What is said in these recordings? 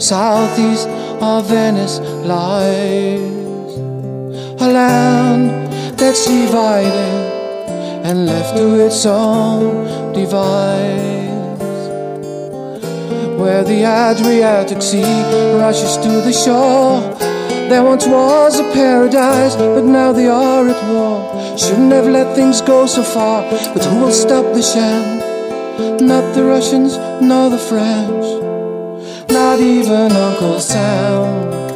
southeast of Venice lies a land that's divided and left to its own device, where the Adriatic Sea rushes to the shore. There once was a paradise, but now they are at war. Shouldn't have let things go so far, but who will stop the sham? Not the Russians, nor the French, not even Uncle Sam.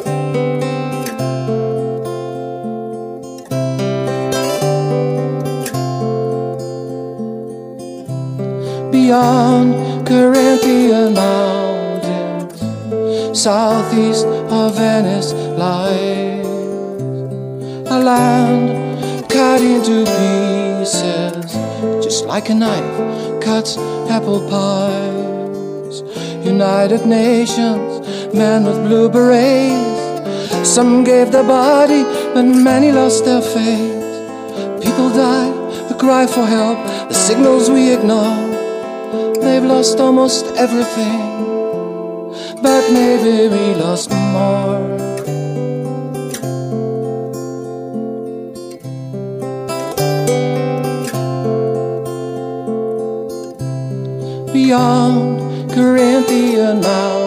Beyond Carinthian mountains, southeast of Venice lies a land cut into pieces, just like a knife cuts apple pies. United Nations, men with blue berets, some gave their body, but many lost their faith. People died, a cry for help, the signals we ignore. They've lost almost everything, but maybe we lost more. Beyond Carinthian mountains,